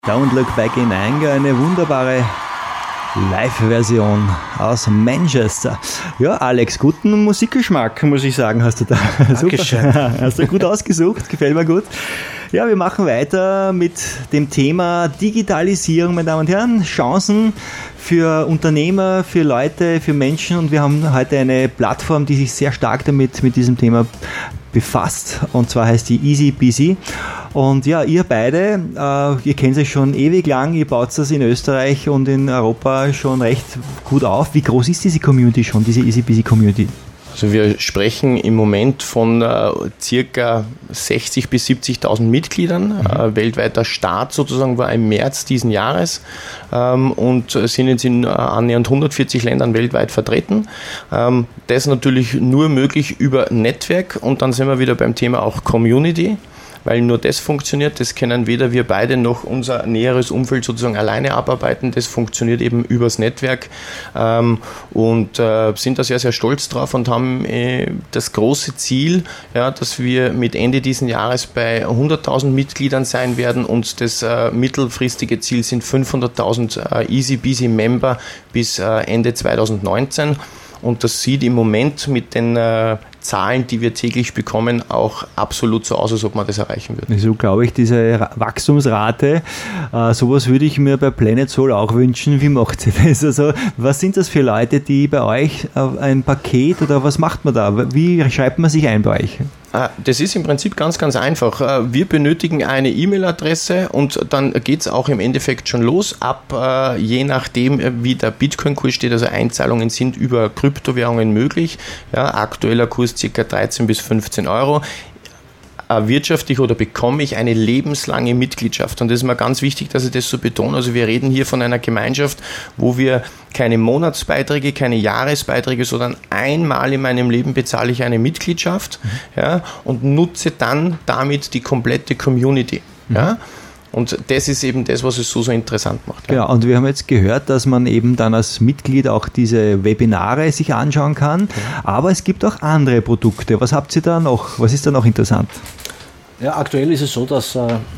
Don't Look Back in Anger, eine wunderbare Live-Version aus Manchester. Ja, Alex, guten Musikgeschmack, muss ich sagen, hast du da. Dankeschön. Super. Hast du gut ausgesucht, gefällt mir gut. Ja, wir machen weiter mit dem Thema Digitalisierung, meine Damen und Herren, Chancen für Unternehmer, für Leute, für Menschen, und wir haben heute eine Plattform, die sich sehr stark mit diesem Thema befasst, und zwar heißt die EasyBizy. Und ja, ihr beide, ihr kennt euch schon ewig lang, ihr baut das in Österreich und in Europa schon recht gut auf. Wie groß ist diese Community schon, diese EasyBizy Community? Also wir sprechen im Moment von circa 60.000 bis 70.000 Mitgliedern. Weltweiter Start sozusagen war im März diesen Jahres und sind jetzt in annähernd 140 Ländern weltweit vertreten. Das natürlich nur möglich über Netzwerk, und dann sind wir wieder beim Thema auch Community. Weil nur das funktioniert, das können weder wir beide noch unser näheres Umfeld sozusagen alleine abarbeiten, das funktioniert eben übers Netzwerk, und sind da sehr, sehr stolz drauf und haben das große Ziel, ja, dass wir mit Ende diesen Jahres bei 100.000 Mitgliedern sein werden, und das mittelfristige Ziel sind 500.000 EasyBizy Member bis Ende 2019. Und das sieht im Moment mit den Zahlen, die wir täglich bekommen, auch absolut so aus, als ob man das erreichen würde. So glaube ich, diese Wachstumsrate, sowas würde ich mir bei Planet Soul auch wünschen. Wie macht ihr das? Also, was sind das für Leute, die bei euch ein Paket, oder was macht man da? Wie schreibt man sich ein bei euch? Das ist im Prinzip ganz, ganz einfach. Wir benötigen eine E-Mail-Adresse, und dann geht es auch im Endeffekt schon los. Je nachdem, wie der Bitcoin-Kurs steht, also Einzahlungen sind über Kryptowährungen möglich. Ja, aktueller Kurs ca. 13 bis 15 Euro. Wirtschaftlich oder bekomme ich eine lebenslange Mitgliedschaft. Und das ist mir ganz wichtig, dass ich das so betone. Also wir reden hier von einer Gemeinschaft, wo wir keine Monatsbeiträge, keine Jahresbeiträge, sondern einmal in meinem Leben bezahle ich eine Mitgliedschaft, ja, und nutze dann damit die komplette Community. Ja. Und das ist eben das, was es so interessant macht. Ja. Genau, und wir haben jetzt gehört, dass man eben dann als Mitglied auch diese Webinare sich anschauen kann, aber es gibt auch andere Produkte. Was habt ihr da noch? Was ist da noch interessant? Ja, aktuell ist es so, dass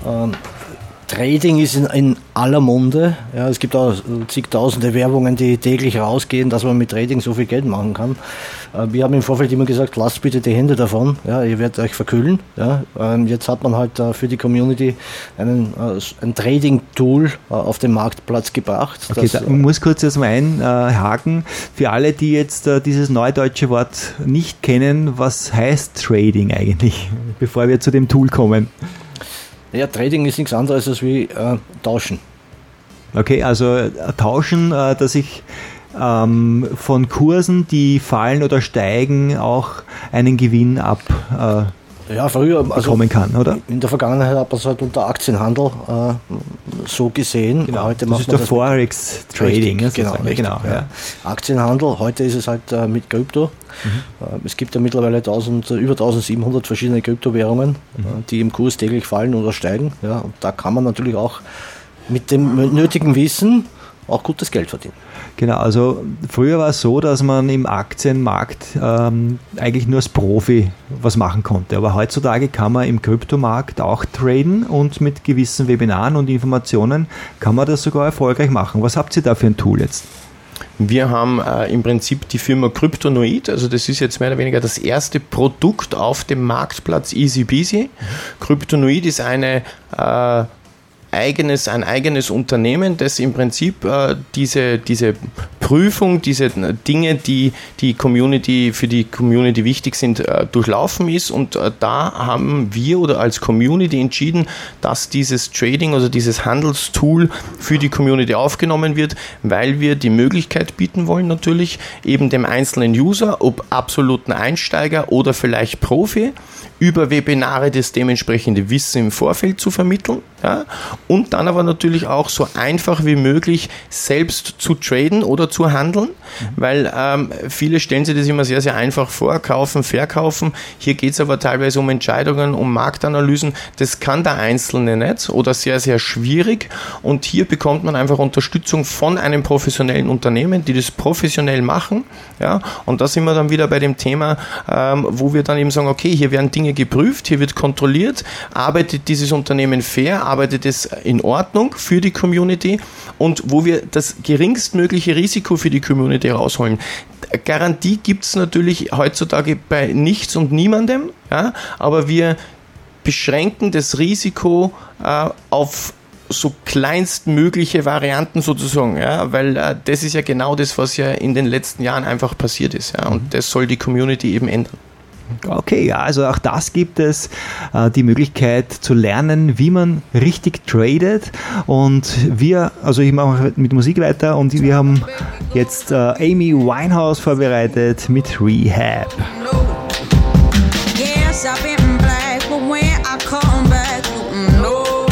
Trading ist in aller Munde. Ja, es gibt auch zigtausende Werbungen, die täglich rausgehen, dass man mit Trading so viel Geld machen kann. Wir haben im Vorfeld immer gesagt, lasst bitte die Hände davon, ja, ihr werdet euch verkühlen. Ja. Jetzt hat man halt für die Community ein Trading-Tool auf den Marktplatz gebracht. Okay, ich muss kurz jetzt mal einhaken. Für alle, die jetzt dieses neudeutsche Wort nicht kennen, was heißt Trading eigentlich, bevor wir zu dem Tool kommen? Ja, Trading ist nichts anderes als wie Tauschen. Okay, also Tauschen, dass ich von Kursen, die fallen oder steigen, auch einen Gewinn früher bekommen kann, oder? In der Vergangenheit hat man es halt unter Aktienhandel so gesehen. Genau, heute das ist der Forex-Trading. Genau. Ja. Aktienhandel, heute ist es halt mit Krypto. Es gibt ja mittlerweile über 1700 verschiedene Kryptowährungen, die im Kurs täglich fallen oder steigen. Ja, und da kann man natürlich auch mit dem nötigen Wissen auch gutes Geld verdienen. Genau, also früher war es so, dass man im Aktienmarkt eigentlich nur als Profi was machen konnte. Aber heutzutage kann man im Kryptomarkt auch traden, und mit gewissen Webinaren und Informationen kann man das sogar erfolgreich machen. Was habt ihr da für ein Tool jetzt? Wir haben im Prinzip die Firma Kryptonoid, also das ist jetzt mehr oder weniger das erste Produkt auf dem Marktplatz EasyBizy. Kryptonoid ist ein eigenes Unternehmen, das im Prinzip diese Prüfung, diese Dinge, die für die Community wichtig sind, durchlaufen ist, und da haben wir oder als Community entschieden, dass dieses Trading, also dieses Handelstool für die Community aufgenommen wird, weil wir die Möglichkeit bieten wollen, natürlich eben dem einzelnen User, ob absoluten Einsteiger oder vielleicht Profi, über Webinare das dementsprechende Wissen im Vorfeld zu vermitteln, ja, und dann aber natürlich auch so einfach wie möglich selbst zu traden oder zu handeln, weil viele stellen sich das immer sehr, sehr einfach vor, kaufen, verkaufen. Hier geht es aber teilweise um Entscheidungen, um Marktanalysen. Das kann der Einzelne nicht oder sehr, sehr schwierig, und hier bekommt man einfach Unterstützung von einem professionellen Unternehmen, die das professionell machen, ja, und da sind wir dann wieder bei dem Thema, wo wir dann eben sagen, okay, hier werden Dinge Dinge geprüft, hier wird kontrolliert, arbeitet dieses Unternehmen fair, arbeitet es in Ordnung für die Community und wo wir das geringstmögliche Risiko für die Community rausholen. Garantie gibt es natürlich heutzutage bei nichts und niemandem, ja, aber wir beschränken das Risiko auf so kleinstmögliche Varianten sozusagen, ja, weil das ist ja genau das, was ja in den letzten Jahren einfach passiert ist, ja, und das soll die Community eben ändern. Okay, ja, also auch das gibt es, die Möglichkeit zu lernen, wie man richtig tradet und ich mache mit Musik weiter und wir haben jetzt Amy Winehouse vorbereitet mit Rehab. Yes, I've been black, but when I come back, no,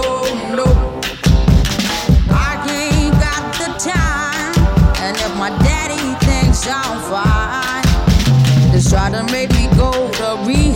I ain't got the time, and if my daddy thinks I'm fine, just try to make me go to rehab.